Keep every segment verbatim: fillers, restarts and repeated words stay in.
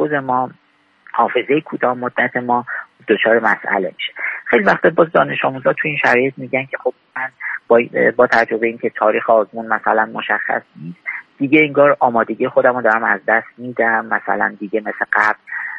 تمرکز ما، حافظه کوتاه مدت ما دچار مسئله میشه. خیلی وقت باز دانش آموزا تو این شرایط میگن که خب من با با تجربه این که تاریخ آزمون مثلا مشخص نیست، دیگه انگار آمادگی خودم رو دارم از دست میدم، مثلا دیگه مثل قبل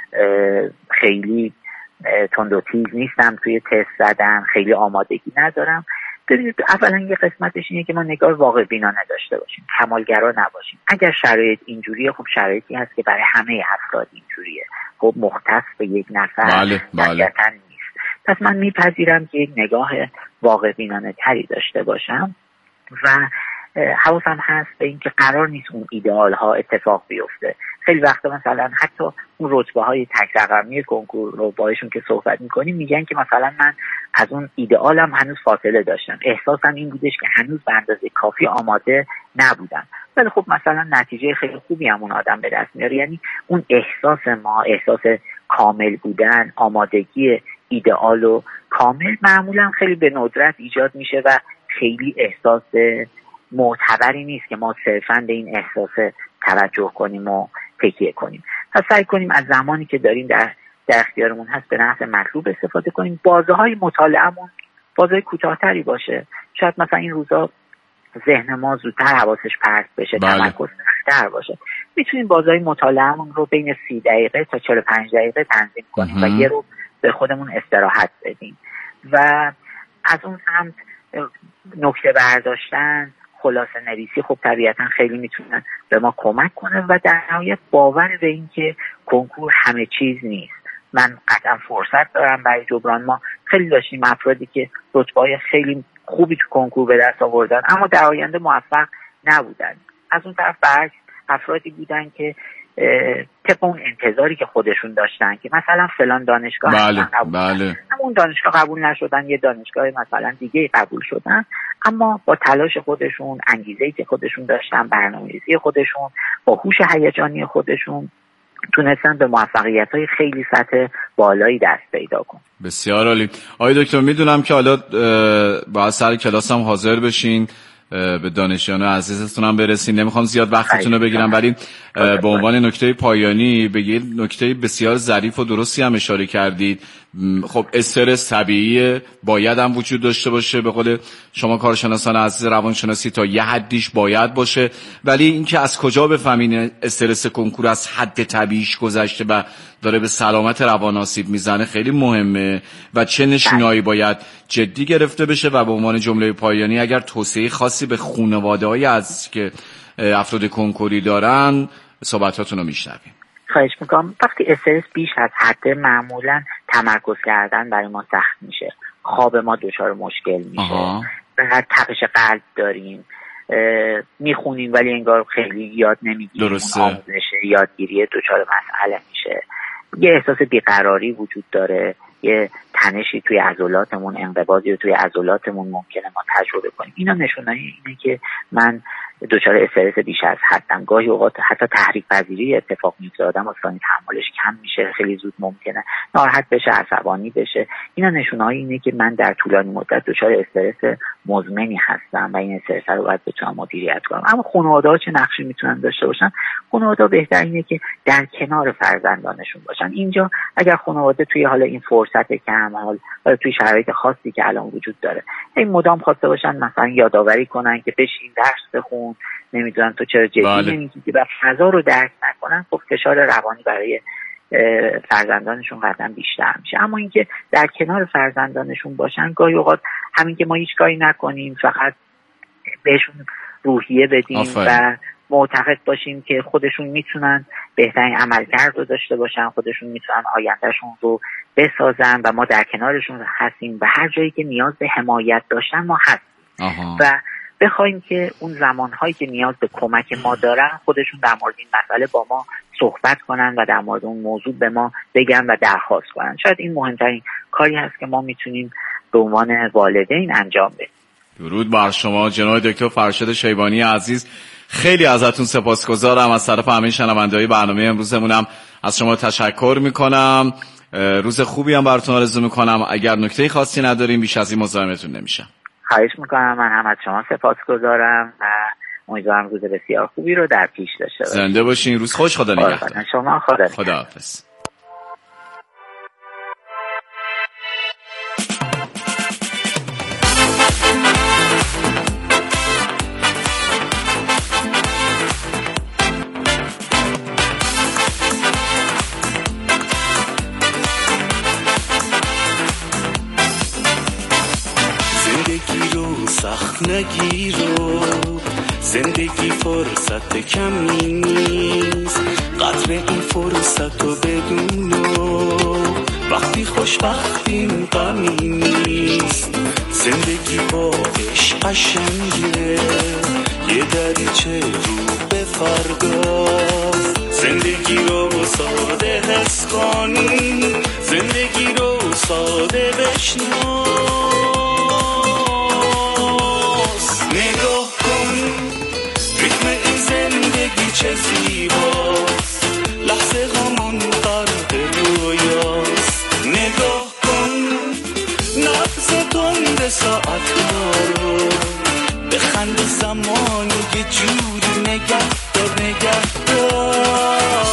خیلی تند و تیز نیستم توی تست زدن، خیلی آمادگی ندارم. ببینید اولا یه قسمتش اینه که ما نگاه واقع بینانه داشته باشیم، کمالگرا نباشیم. اگر شرایط اینجوریه، خب شرایطی هست که برای همه افراد اینجوریه، خب مختص به یک نفر بله بله. نیست. پس من میپذیرم که یک نگاه واقع بینانه تری داشته باشم و حواسم هست به این که قرار نیست اون ایدئال ها اتفاق بیفته. خیلی وقتا مثلا حتی اون رتبه های تک رقمی کنکور رو باهاشون که صحبت میکنیم میگن که مثلا من از اون ایدئالم هنوز فاصله داشتم، احساسم این بودش که هنوز به اندازه کافی آماده نبودم. ولی خب مثلا نتیجه خیلی خوبی هم اون آدم به دست میاره. یعنی اون احساس ما، احساس کامل بودن، آمادگی ایدئال و کامل معمولا خیلی به ندرت ایجاد میشه و خیلی احساس معتبری نیست که ما صرفاً به این احساس توجه کنیم و تکیه کنیم. پس سعی کنیم از زمانی که داریم در در اختیارمون هست به نحو مطلوب استفاده کنیم. بازه‌های مطالعه‌مون بازهای کوتاه‌تری باشه. شاید مثلا این روزا ذهن ما زودتر حواسش پرت بشه، بله. تمرکز کمتر باشه. میتونیم بازهای مطالعه‌مون رو بین سی دقیقه تا چهل و پنج دقیقه تنظیم کنیم و یه رو به خودمون استراحت بدیم. و از اون سمت نکته برداشتن، خلاصه نویسی خب طبیعتا خیلی میتونن به ما کمک کنه و در نهایت باور به این که کنکور همه چیز نیست. من قطعا فرصت دارم برای جبران. ما خیلی داشتیم افرادی که رتبه‌های خیلی خوبی تو کنکور به دست آوردن اما در آینده موفق نبودن. از اون طرف برعکس افرادی بودن که طبق اون انتظاری که خودشون داشتن که مثلا فلان دانشگاه بله بله اون دانشگاه قبول نشدن، یه دانشگاه مثلا دیگه قبول شدن، اما با تلاش خودشون، انگیزه‌ای که خودشون داشتن، برنامه‌ریزی خودشون، با هوش هیجانی خودشون تونستن به موفقیت‌های خیلی سطح بالایی دست پیدا کنن. بسیار عالی. آقای دکتر میدونم که حالا باید سر کلاس هم حاضر بشین، به دانشیان عزیزتون هم برسین، نمیخوام زیاد وقتتون رو بگیرم، ولی به عنوان نکته پایانی به یه نکته بسیار ظریف و درستی هم اشاره کردید. خب استرس طبیعیه، باید هم وجود داشته باشه، به قول شما کارشناسان عزیز روانشناسی تا یه حدیش باید باشه، ولی اینکه از کجا بفهمین استرس کنکور از حد طبیعیش گذشته و داره به سلامت روان آسیب میزنه خیلی مهمه و چه نشونهایی باید جدی گرفته بشه. و به عنوان جمله پایانی اگر توصیه خاصی به خانواده‌های عزیز که افراد کنکوری دارن صحبتاتون رو میشنویم. خواهش میکنم. وقتی استرس بیش از حد معمولا تمرکز کردن برای ما سخت میشه، خواب ما دچار مشکل میشه، بعد تپش قلب داریم، میخونیم ولی انگار خیلی یاد نمیگیریم، درسته. آموزش یادگیری دچار مسئله میشه، یه احساس بیقراری وجود داره، یه تنشی توی عضلاتمون، انقباضی توی عضلاتمون ممکنه ما تجربه کنیم. اینا نشونایی اینه که من دچار استرس بیش از حدم. گاهی اوقات حتی تحریک پذیری اتفاق میفته، آدم اصلا تحملش کم میشه، خیلی زود ممکنه ناراحت بشه، عصبانی بشه. اینا نشونایی اینه که من در طولانی مدت دچار استرس مزمنی هستم و این استرس رو باید بتونم مدیریت کنم. اما خانواده‌ها چه نقشی میتونن داشته باشن؟ خانواده‌ها بهتر اینه که در کنار فرزندانشون باشن. اینجا اگر خانواده توی حال این فرصت کم، حال توی شرایط خاصی که الان وجود داره، این مدام خواسته باشن مثلا یادآوری کنن که بشین درس بخون، نمیدونم تو چرا جدی بله. نمیگیری و فضا رو درک نکنن، خب فشار روانی برای فرزندانشون قطعا بیشتر میشه. اما اینکه در کنار فرزندانشون باشن، گاهی اوقات همین که ما هیچ کاری نکنیم، فقط بهشون روحیه بدیم آفاید. و معتقد باشیم که خودشون میتونن بهترین عملکرد رو داشته باشن، خودشون میتونن آیندهشون رو بسازن و ما در کنارشون هستیم و هر جایی که نیاز به حمایت داشتن ما هستیم آها. و بخوایم که اون زمانهایی که نیاز به کمک ما دارن خودشون در مورد این مسئله با ما صحبت کنن و در مورد اون موضوع به ما بگن و درخواست کنن. شاید این مهمترین کاری هست که ما میتونیم به عنوان والدین انجام بدیم. درود بر شما جناب دکتر فرشاد شیبانی عزیز، خیلی ازتون سپاسگزارم. از طرف همه شنونده‌های برنامه امروزمونم از شما تشکر میکنم. روز خوبی هم براتون آرزو میکنم. اگر نکته خاصی نداریم بیش از این مزاحمتون نمیشم. خواهش میکنم. من هم از شما سپاسگزارم و امیدوارم روز بسیار خوبی رو در پیش داشته باشید. زنده باشین، روز خوش، خدا نگهدار. شما خدا خداحافظ. سخت نگیرو، زندگی فرصت کمی نیست، قدر این فرصت رو بدونو، وقتی خوشبختیم غمی نیست، زندگی با عشق قشنگه، یه دریچه رو به فرداست، زندگی رو ساده حس کنی، زندگی رو ساده بشنو، نگاه کن ریتم این زندگی چه زیباست، لحظه غمون غرق رویاست، نگاه کن نبض تند ساعت رو، بخند زمانی که جوری نگه دار نگه دار.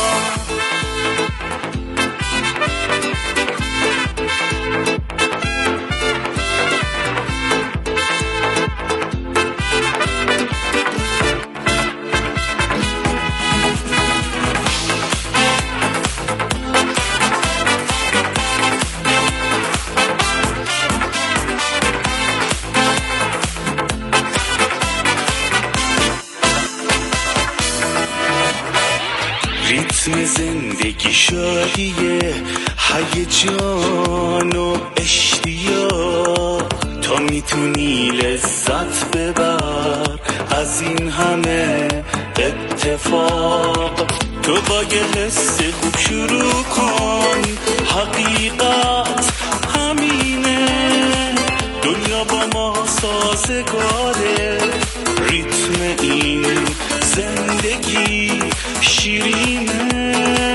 ریتم زندگی شادیه، هیجان و اشتیاق، تا میتونی لذت ببر از این همه اتفاق، تو با یه حس خوب شروع کن، حقیقت همینه، دنیا با ما سازگاره، ریتم این زندگی شیرینه،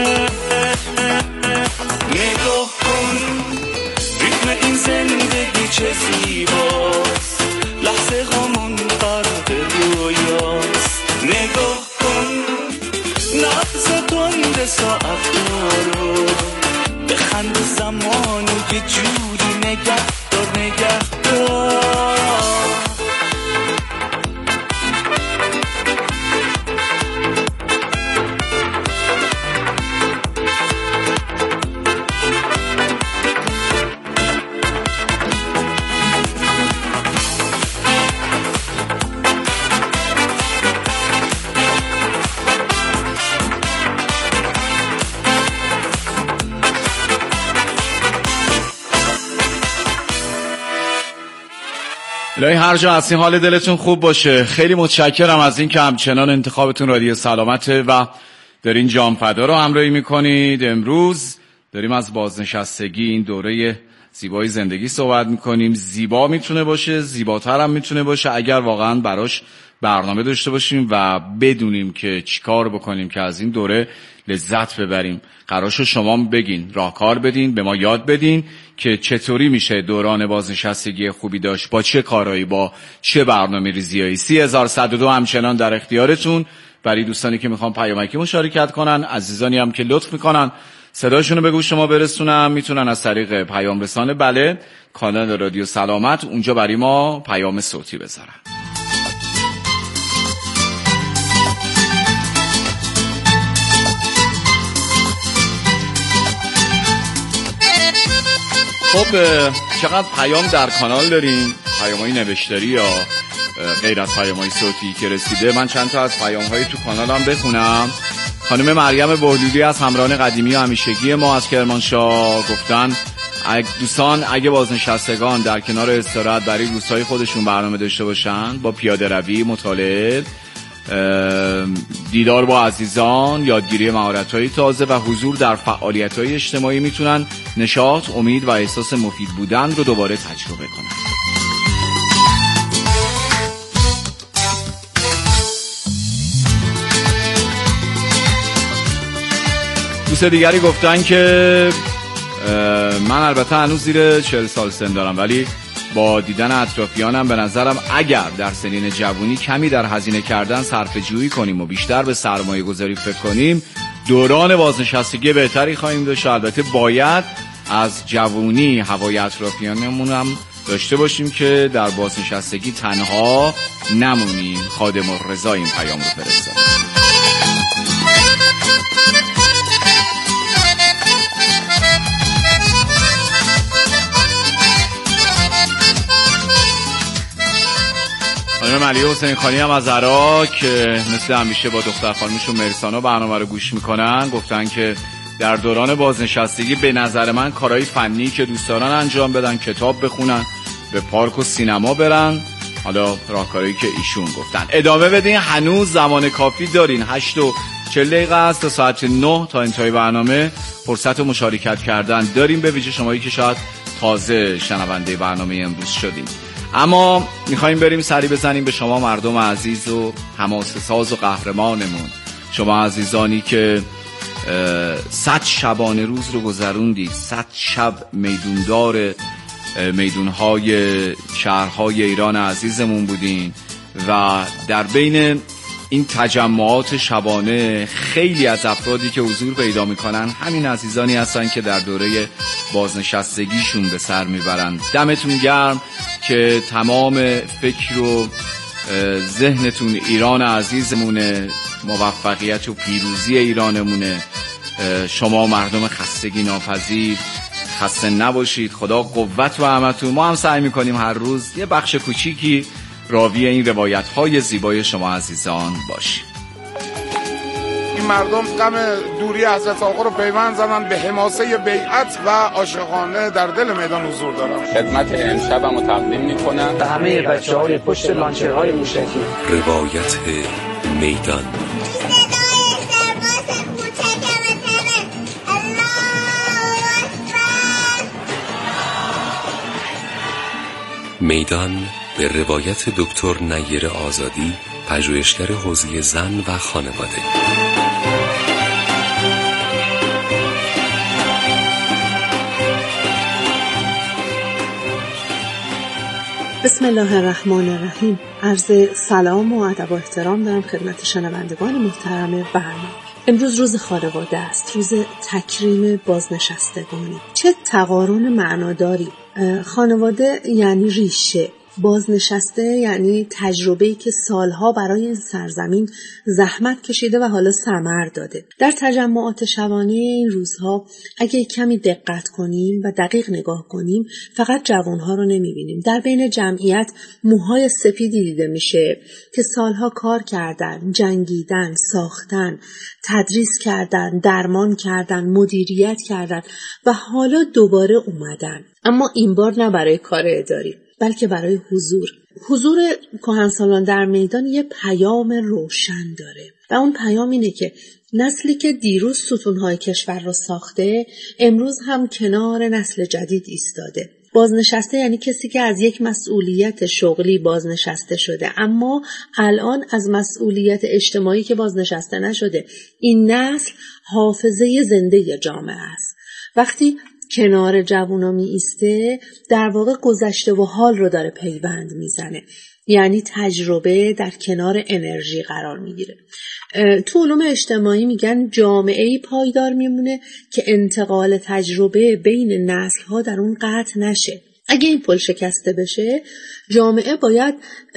نگاه کن ریتم این زندگی چه زیباست، لحظه غمون غرق رویاست، نگاه کن نبض تند ساعت رو، بخند زمانی که جوری نگه دار نگه دار. الهی هر جا هستین حال دلتون خوب باشه. خیلی متشکرم از این که همچنان انتخابتون رادیو سلامته و دارین جامفدا رو همراهی میکنید. امروز داریم از بازنشستگی، این دوره زیبای زندگی صحبت میکنیم. زیبا میتونه باشه، زیباتر هم میتونه باشه اگر واقعا براش برنامه داشته باشیم و بدونیم که چیکار بکنیم که از این دوره لذت ببریم. قرارشو شما بگین، راهکار بدین، به ما یاد بدین که چطوری میشه دوران بازنشستگی خوبی داشت، با چه کارهایی، با چه برنامه ریزیایی. سی هزار و صد و دو همچنان در اختیارتون برای دوستانی که میخوان پیامکی مشارکت کنن، عزیزانی هم که لطف میکنن صداشونو به گوش شما برسونن، میتونن از طریق پیام رسانه بله کانال رادیو سلامت اونجا برای ما پیام صوتی بذارن. خب چقدر پیام در کانال داریم، پیامای نوشتاری یا غیر از پیامای صوتی که رسیده. من چند تا از پیام‌های تو کانالم بخونم. خانم مریم بهلولی از همراهان قدیمی و همیشگی ما از کرمانشاه گفتن دوستان اگه بازنشستگان در کنار استراحت برای روزهای خودشون برنامه داشته باشن، با پیاده روی، مطالعه، دیدار با عزیزان، یادگیری مهارت‌های تازه و حضور در فعالیت‌های اجتماعی میتونن نشاط، امید و احساس مفید بودن رو دوباره تجربه کنن. دوست دیگری گفتن که من البته هنوز زیر چهل سال سن دارم ولی با دیدن اطرافیانم به نظرم اگر در سنین جوانی کمی در هزینه کردن صرفه جویی کنیم و بیشتر به سرمایه گذاری فکر کنیم دوران بازنشستگی بهتری خواهیم داشت. البته باید از جوانی هوای اطرافیانمون هم داشته باشیم که در بازنشستگی تنها نمونیم. خادم الرضا این پیام رو فرستاد. خانم علی حسین خانی هم از عراق که مثل همیشه با دختر خانمشون مرسانا برنامه رو گوش میکنن گفتن که در دوران بازنشستگی به نظر من کارهای فنی که دوست دارن انجام بدن، کتاب بخونن، به پارک و سینما برن. حالا راهکارهایی که ایشون گفتن. ادامه بدین، هنوز زمان کافی دارین. هشت و چهل دقیقه است تا ساعت نه تا انتهای برنامه فرصت مشارکت کردن داریم، به ویژه شمایی که شاید تازه شنونده برنامه امروز شدیم. اما میخوایم بریم سری بزنیم به شما مردم عزیز و حماسه ساز و قهرمانمون، شما عزیزانی که صد شبانه روز رو گذروندید، صد شب میدوندار میدونهای شهرهای ایران عزیزمون بودین و در بین این تجمعات شبانه خیلی از افرادی که حضور پیدا میکنن همین عزیزانی هستن که در دوره بازنشستگیشون به سر میبرن. دمتون گرم که تمام فکر و ذهنتون ایران عزیزمونه، موفقیت و پیروزی ایرانمونه. شما مردم خستگی ناپذیر خسته نباشید، خدا قوت و همتون. ما هم سعی میکنیم هر روز یه بخش کوچیکی راوی این روایت های زیبای شما عزیزان باشیم. این مردم غم دوری حضرت آقا رو پیوند زدن به حماسه بیعت و عاشقانه در دل میدان حضور دارم. خدمت امشبم رو تقدیم میکنم به همه بچه‌های پشت لانچرهای موشکی. روایت میدان. میدان به روایت دکتر نیر آزادی، پژوهشگر حوزه زن و خانواده. بسم الله الرحمن الرحیم. عرض سلام و ادب و احترام دارم خدمت شنوندگان محترم برنامه. امروز روز خانواده است، روز تکریم بازنشستگانی. چه تقارن معناداری. خانواده یعنی ریشه، بازنشسته یعنی تجربه‌ای که سالها برای این سرزمین زحمت کشیده و حالا ثمر داده. در تجمعات شبانه این روزها اگه کمی دقت کنیم و دقیق نگاه کنیم فقط جوانها رو نمیبینیم. در بین جمعیت موهای سپیدی دیده میشه که سالها کار کردن، جنگیدن، ساختن، تدریس کردن، درمان کردن، مدیریت کردن و حالا دوباره اومدن. اما این بار نه برای کار اداری بلکه برای حضور. حضور کهنسالان در میدان یه پیام روشن داره و اون پیام اینه که نسلی که دیروز ستونهای کشور رو ساخته امروز هم کنار نسل جدید ایستاده. بازنشسته یعنی کسی که از یک مسئولیت شغلی بازنشسته شده اما الان از مسئولیت اجتماعی که بازنشسته نشده. این نسل حافظه زنده جامعه است. وقتی کنار جوونا می ایسته در واقع گذشته و حال رو داره پیوند میزنه، یعنی تجربه در کنار انرژی قرار میگیره. تو علوم اجتماعی میگن جامعه‌ای پایدار میمونه که انتقال تجربه بین نسل‌ها در اون قطع نشه. اگه این پل شکسته بشه جامعه باید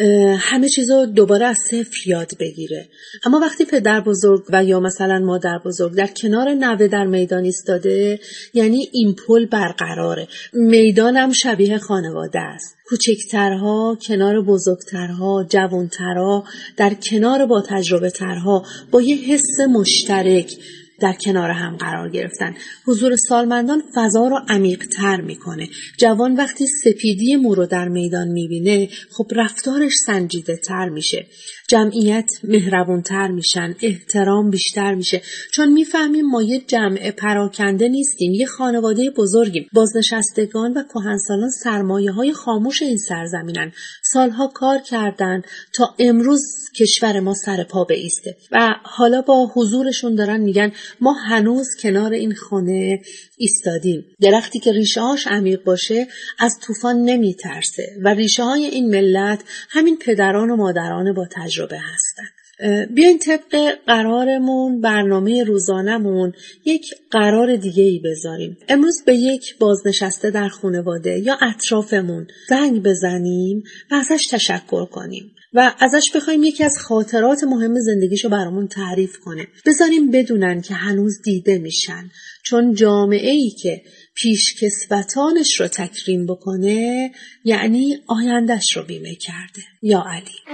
همه چیزو دوباره از صفر یاد بگیره. اما وقتی پدر بزرگ و یا مثلا مادر بزرگ در کنار نوه در میدان ایستاده یعنی این پل برقراره. میدانم شبیه خانواده است. کوچکترها کنار بزرگترها، جوانترها در کنار با تجربه ترها با یه حس مشترک در کنار هم قرار گرفتن. حضور سالمندان فضا رو عمیق تر میکنه. جوان وقتی سپیدی مو رو در میدان میبینه خب رفتارش سنجیده تر میشه. جمعیت مهربون تر میشن، احترام بیشتر میشه، چون میفهمیم ما یه جمع پراکنده نیستیم، یه خانواده بزرگیم. بازنشستگان و کهنسالان سرمایه های خاموش این سرزمینن. سالها کار کردن تا امروز کشور ما سر پا بایسته و حالا با حضورشون دارن میگن ما هنوز کنار این خانه ایستادیم. درختی که ریشه هاش عمیق باشه از طوفان نمیترسه و ریشه های این ملت همین پدران و مادران با تجربه هستن. بیاین طبق قرارمون، برنامه روزانمون یک قرار دیگه ای بذاریم. امروز به یک بازنشسته در خانواده یا اطرافمون زنگ بزنیم و ازش تشکر کنیم و ازش بخوایم یکی از خاطرات مهم زندگیشو برامون تعریف کنه. بذاریم بدونن که هنوز دیده میشن، چون جامعه‌ای که پیشکسوتانش رو تکریم بکنه یعنی آیندهش رو بیمه کرده. یا علی.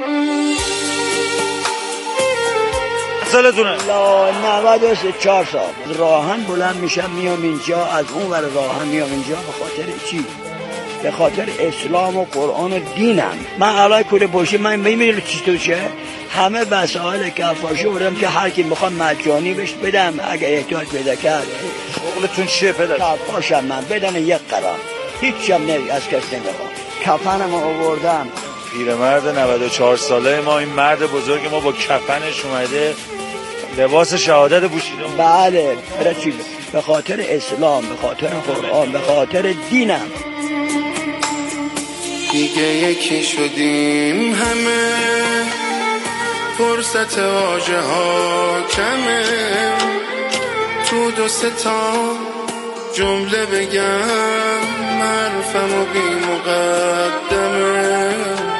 سالتونه؟ لا نود و سه چهار سال. راهن بلند میشم میام اینجا، از اون ور راهن میام اینجا به خاطر چی؟ به خاطر اسلام و قرآن و دینم. من علای کل باشی من میمیرم چی تو چه؟ همه وسایل کفاشی بودم که هر کی میخوام مجانی بهش بدم اگه احتیاج پیدا کرد. شغلتون چیه پدر؟ کفاشم من بدن یک قرار. هیچ هم نمی از کس نمیخوام. کفنم آوردم. پیرمرد نود و چهار ساله ما، این مرد بزرگ ما با کفنش اومده لباس شهادت پوشیده. بله برای چی؟ به خاطر اسلام، به خاطر قرآن، به خاطر دینم. دیگه یکی شدیم همه، فرصت واژه ها کمه، تو دو سه تا جمله بگم حرفم و بی مقدمه.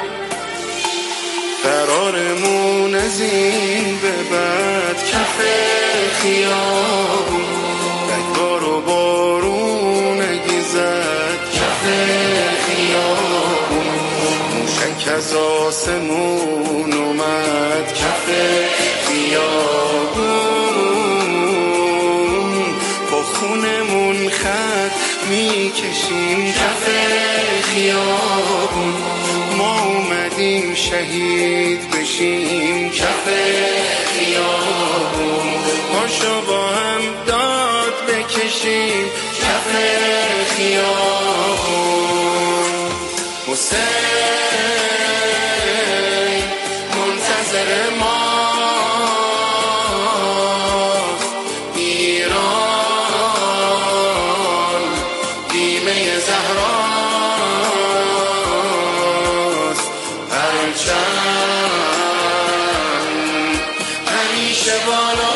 قرارمون از این به بعد کف خیابون، رگبار و بارون اگه زد کف خیابون، موشک از آسمون اومد کف خیابون، با خونمون خط میکشیم کف خیابون، ما اومدیم شهید بشیم کف خیابون، پاشو با هم داد بکشیم کف خیابون. حسین منتظر ما، ایران بیمه زهراست، پرچم همیشه بالا.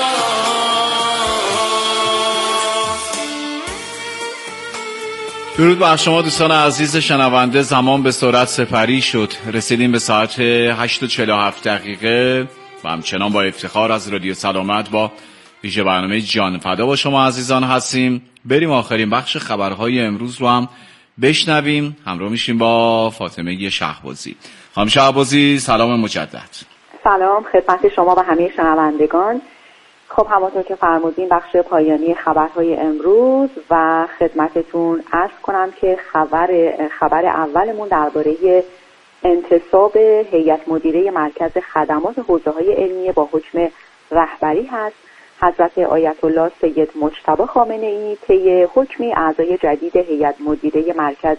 درود بر شما دوستان عزیز شنونده. زمان به سرعت سپری شد، رسیدیم به ساعت هشت و چهل و هفت دقیقه و همچنان با افتخار از رادیو سلامت با ویژه برنامه جان فدا با شما عزیزان هستیم. بریم آخرین بخش خبرهای امروز رو هم بشنویم. همراه میشیم با فاطمه شهبازی. خانم شهبازی سلام مجدد. سلام خدمت شما و همه شنوندگان. خب همونطور که فرمودین بخش پایانی خبرهای امروز و خدمتتون عرض کنم که خبر خبر اولمون درباره انتصاب هیئت مدیره مرکز خدمات حوزه‌های علمیه با حکم رهبری هست. حضرت آیت الله سید مجتبی خامنه‌ای طی حکمی اعضای جدید هیئت مدیره مرکز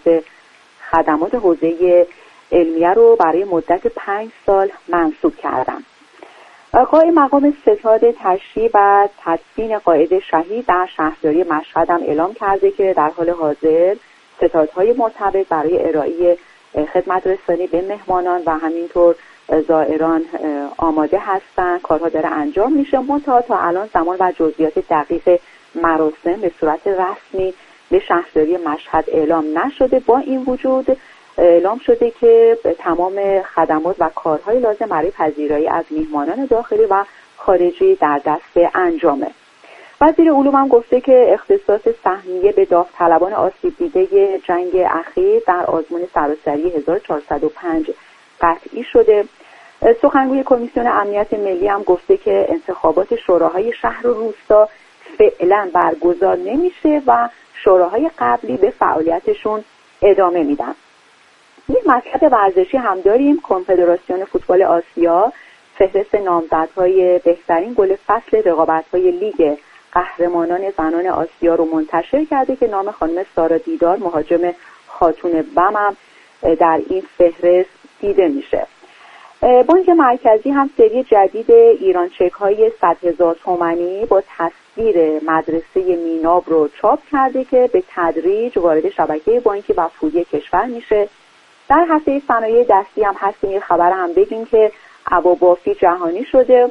خدمات حوزه علمیه رو برای مدت پنج سال منصوب کردند. قائم مقام ستاد تشریع و تدفین قائد شهید در شهرداری مشهد هم اعلام کرده که در حال حاضر ستادهای مرتبط برای ارائه خدمت رسانی به مهمانان و همینطور زائران آماده هستن. کارها داره انجام میشه، منتها تا الان زمان و جزئیات دقیق مراسم به صورت رسمی به شهرداری مشهد اعلام نشده. با این وجود اعلام شده که تمام خدمات و کارهای لازم برای پذیرایی از میهمانان داخلی و خارجی در دست انجامه. وزیر علوم هم گفته که اختصاص سهمیه به داوطلبان آسیب دیده جنگ اخیر در آزمون سراسری هزار و چهارصد و پنج قطعی شده. سخنگوی کمیسیون امنیت ملی هم گفته که انتخابات شوراهای شهر و روستا فعلا برگزار نمیشه و شوراهای قبلی به فعالیتشون ادامه میدن. یک مطلب ورزشی هم داریم. کنفدراسیون فوتبال آسیا فهرست نامزدهای بهترین گل فصل رقابت‌های لیگ قهرمانان زنان آسیا رو منتشر کرده که نام خانم سارا دیدار مهاجم خاتون بم هم در این فهرست دیده میشه. بانک مرکزی هم سری جدید ایران چک های صد هزار تومانی با تصویر مدرسه میناب رو چاپ کرده که به تدریج وارد شبکه بانکی و پولی کشور میشه. در هفته صنایع دستی هم هستیم یه خبر هم بگیم که ابابافی جهانی شده.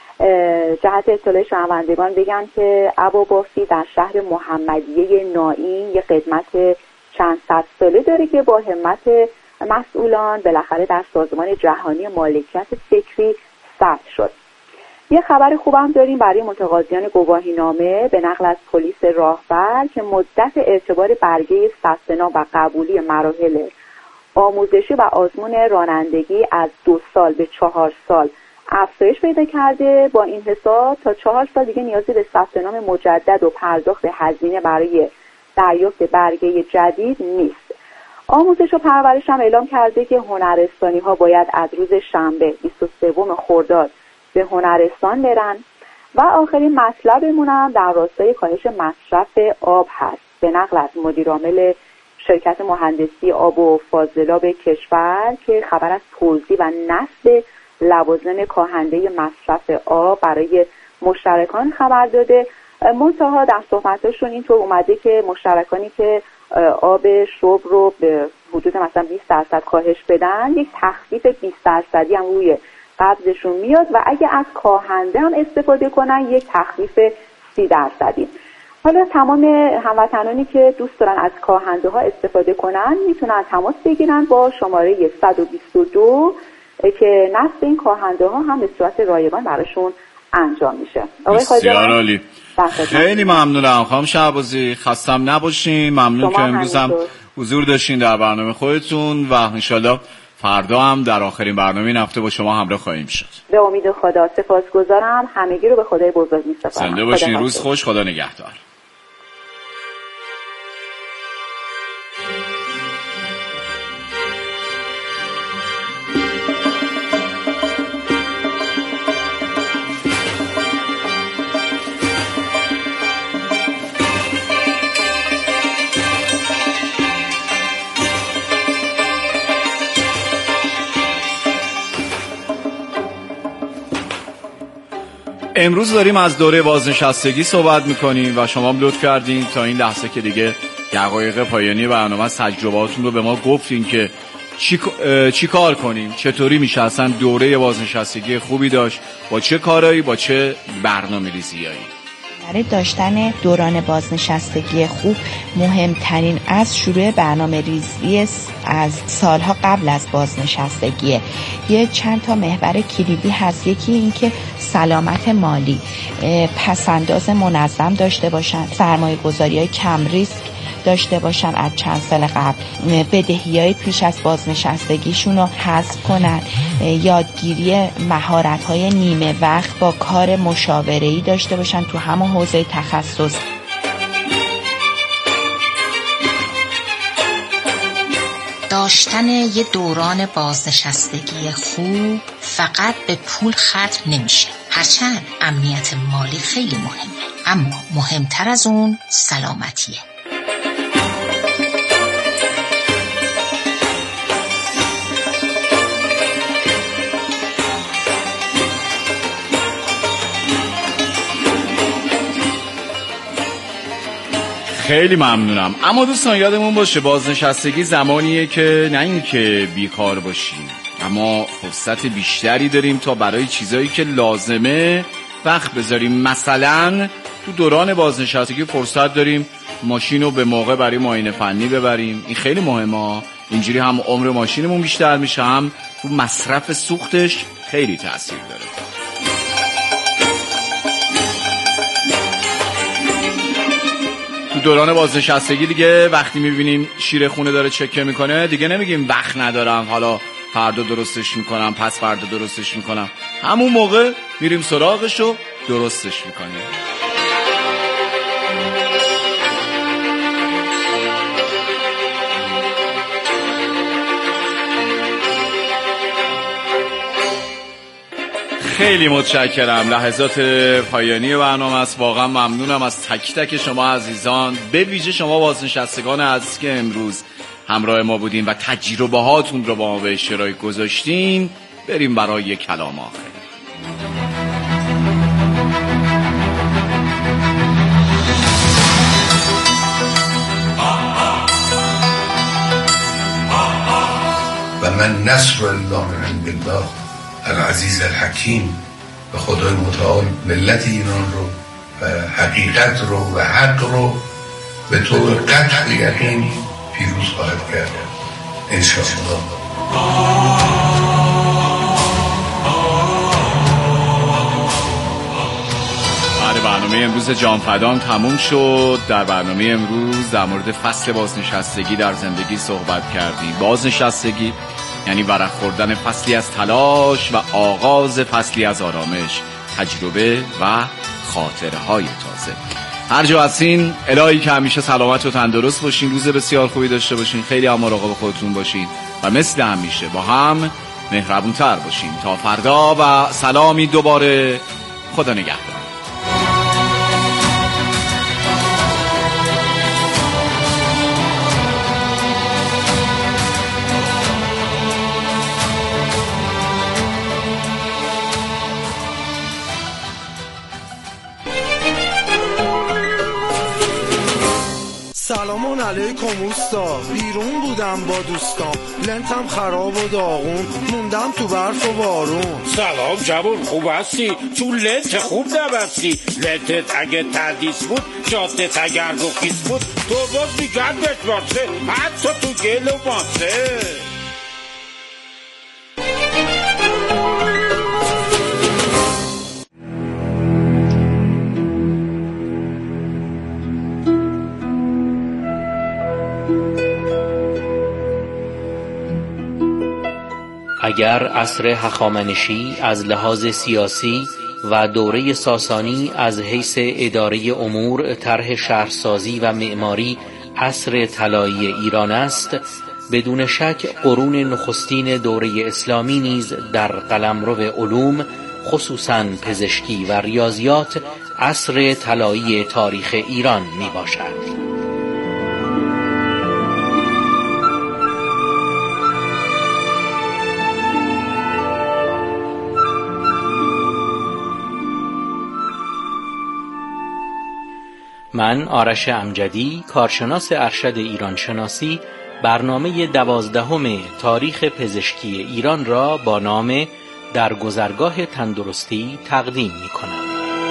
جهت اطلاع شنوندگان بگم که ابابافی در شهر محمدیه نائین یه خدمت چند صد ساله داره که با همت مسئولان بالاخره در سازمان جهانی مالکیت فکری ثبت شد. یه خبر خوبم داریم برای متقاضیان گواهینامه به نقل از پلیس راهبر که مدت اعتبار برگه ثبت نام و قبولی مراحل آموزشی و آزمون رانندگی از دو سال به چهار سال افزایش پیدا کرده. با این حساب تا چهار سال دیگه نیازی به ثبت نام مجدد و پرداخت هزینه برای دریافت برگه جدید نیست. آموزش و پرورش هم اعلام کرده که هنرستانی ها باید از روز شنبه بیست و سوم خرداد به هنرستان برن. و آخرین مطلبمون هم در راستای کاهش مصرف آب هست. به نقل از مدیر عامل شرکت مهندسی آب و فاضلاب کشور که خبر از توزیع و نصب لوازم کاهنده مصرف آب برای مشترکان خبر داده. منتها در صحبتاشون اینطور اومده که مشترکانی که آب شرب رو به حدود مثلا بیست درصد کاهش بدن یک تخفیف بیست درصدی هم روی قبضشون میاد و اگه از کاهنده هم استفاده کنن یک تخفیف سی درصدی. حالا تمام هموطنانی که دوست دارن از کاهنده ها استفاده کنن میتونن تماس بگیرن با شماره صد و بیست و دو که نصب این کاهنده ها هم به صورت رایگان براشون انجام میشه. بسیار عالی. خیلی ممنونم خانم شهبازی، خستم نباشین. ممنون که امروز هم حضور داشتین در برنامه خودتون و انشالله فردا هم در آخرین برنامه این هفته با شما همراه خواهیم شد. به امید خدا. سپاسگزارم. همگی رو به خدای بزرگ میسپارم. زنده باشین. روز خوش. خدا نگهدار. امروز داریم از دوره بازنشستگی صحبت میکنیم و شما لطف کردین تا این لحظه که دیگه دقایق پایانی برنامه از تجربهاتون رو به ما گفتین که چی, چی کار کنیم، چطوری میشه اصلا دوره بازنشستگی خوبی داشت، با چه کارهایی، با چه برنامه ریزیایی. برای داشتن دوران بازنشستگی خوب مهمترین از شروع برنامه ریزی از سالها قبل از بازنشستگی. یه چند تا محور کلیدی هست. یکی این که سلامت مالی، پسنداز منظم داشته باشن، سرمایه گذاری های کم ریسک داشته باشن از چند سال قبل، بدهی‌های پیش از بازنشستگیشون رو حذف کنن، یادگیری مهارت‌های نیمه وقت با کار مشاوره‌ای داشته باشن تو همون حوزه تخصص. داشتن یه دوران بازنشستگی خوب فقط به پول ختم نمیشه، هرچند امنیت مالی خیلی مهمه، اما مهمتر از اون سلامتیه. خیلی ممنونم. اما دوستان یادمون باشه بازنشستگی زمانیه که نه اینکه بیکار باشیم، اما فرصت بیشتری داریم تا برای چیزایی که لازمه وقت بذاریم. مثلا تو دوران بازنشستگی فرصت داریم ماشین رو به موقع برای معاینه فنی ببریم، این خیلی مهمه. اینجوری هم عمر ماشینمون بیشتر میشه، هم تو مصرف سوختش خیلی تأثیر داره. تو دوران بازنشستگی دیگه وقتی میبینیم شیر خونه داره چکه میکنه دیگه نمیگیم وقت ندارم، حالا فردا درستش میکنم، پس فردا درستش میکنم. همون موقع میریم سراغش و درستش میکنیم. خیلی متشکرم. لحظات پایانی برنامه است. واقعا ممنونم از تک تک شما عزیزان، به ویژه شما بازنشستگان عزیز که امروز همراه ما بودین و تجربه هاتون رو با ما به اشتراک گذاشتین، بریم برای کلام آخر. و من نصر الله من عند الله العزیز الحکیم، و خدای متعال ملت ایران رو و حقیقت رو و حق رو به طور قطع یقین پیروز خواهد کرد انشاءالله. بله، برنامه امروز جانفدان تموم شد. در برنامه امروز در مورد فصل بازنشستگی در زندگی صحبت کردیم. بازنشستگی یعنی ورق خوردن فصلی از تلاش و آغاز فصلی از آرامش، تجربه و خاطره های تازه. هر جا هستین الهی که همیشه سلامت و تندرست باشین، روز بسیار خوبی داشته باشین، خیلی هم مراقب خودتون باشین و مثل همیشه با هم مهربونتر باشین. تا فردا و سلامی دوباره، خدا نگهدار. سلام علیکم اوستا، بیرون بودم با دوستام، لنتم خراب و داغون، موندم تو برف و بارون. سلام جوون، خوب هستی؟ تو لنت خوب نبستی. لنتت اگه تردیس بود، جادت اگر گفیس بود، تو باز میگردت واسه حتی تو گل و ماسه. اگر عصر هخامنشی از لحاظ سیاسی و دوره ساسانی از حیث اداره امور، طرح شهرسازی و معماری عصر طلایی ایران است، بدون شک قرون نخستین دوره اسلامی نیز در قلمرو علوم، خصوصاً پزشکی و ریاضیات، عصر طلایی تاریخ ایران می باشد. من آرش امجدی، کارشناس ارشد ایران شناسی، برنامه دوازدهم تاریخ پزشکی ایران را با نام در گذرگاه تندرستی تقدیم می کنم.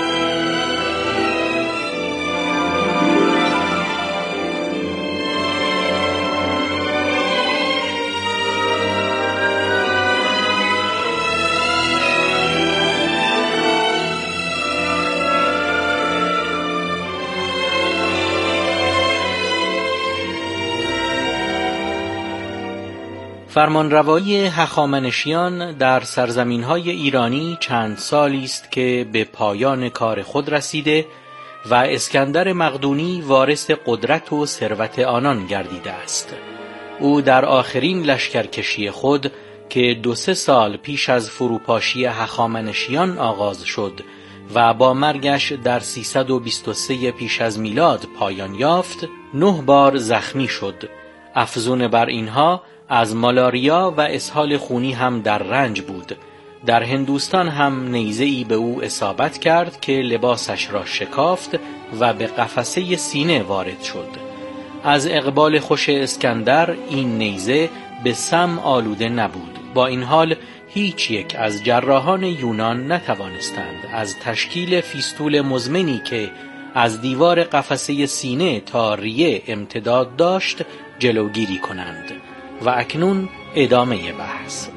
فرمانروایی هخامنشیان در سرزمین‌های ایرانی چند سالی است که به پایان کار خود رسیده و اسکندر مقدونی وارث قدرت و ثروت آنان گردیده است. او در آخرین لشکرکشی خود که دو سه سال پیش از فروپاشی هخامنشیان آغاز شد و با مرگش در سیصد و بیست و سه پیش از میلاد پایان یافت، نه بار زخمی شد. افزون بر اینها از مالاریا و اسهال خونی هم در رنج بود. در هندوستان هم نیزه‌ای به او اصابت کرد که لباسش را شکافت و به قفسه سینه وارد شد. از اقبال خوش اسکندر این نیزه به سم آلوده نبود. با این حال هیچ یک از جراحان یونان نتوانستند از تشکیل فیستول مزمنی که از دیوار قفسه سینه تا ریه امتداد داشت جلوگیری کنند. و اکنون ادامه بحث.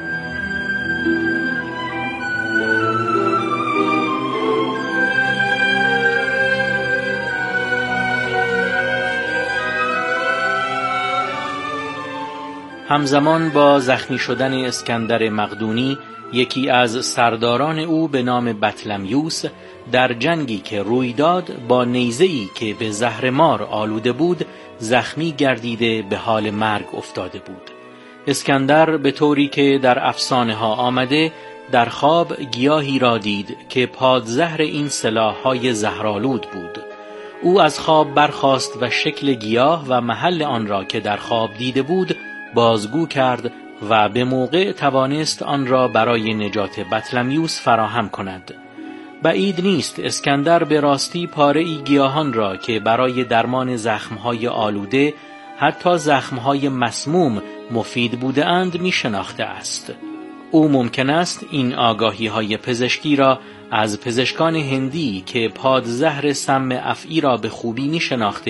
همزمان با زخمی شدن اسکندر مقدونی، یکی از سرداران او به نام بطلمیوس در جنگی که روی داد با نیزه‌ای که به زهر مار آلوده بود زخمی گردیده به حال مرگ افتاده بود. اسکندر به طوری که در افسانه ها آمده در خواب گیاهی را دید که پادزهر این سلاح‌های زهرآلود بود. او از خواب برخاست و شکل گیاه و محل آن را که در خواب دیده بود بازگو کرد و به موقع توانست آن را برای نجات بطلمیوس فراهم کند. بعید نیست اسکندر به راستی پاره‌ای گیاهان را که برای درمان زخمهای آلوده حتی زخمهای مسموم مفید بوده اند می شناخته است. او ممکن است این آگاهی های پزشکی را از پزشکان هندی که پادزهر سم افعی را به خوبی می شناخته